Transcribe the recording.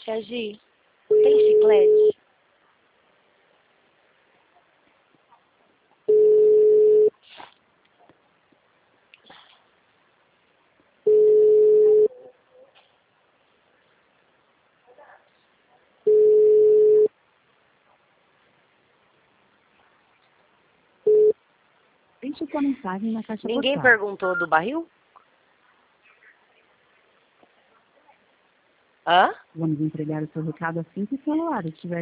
Tia Gi, tem chiclete? Deixe sua mensagem na caixa Ninguém postal. perguntou do barril? Hã? Vamos entregar o seu recado assim que o celular estiver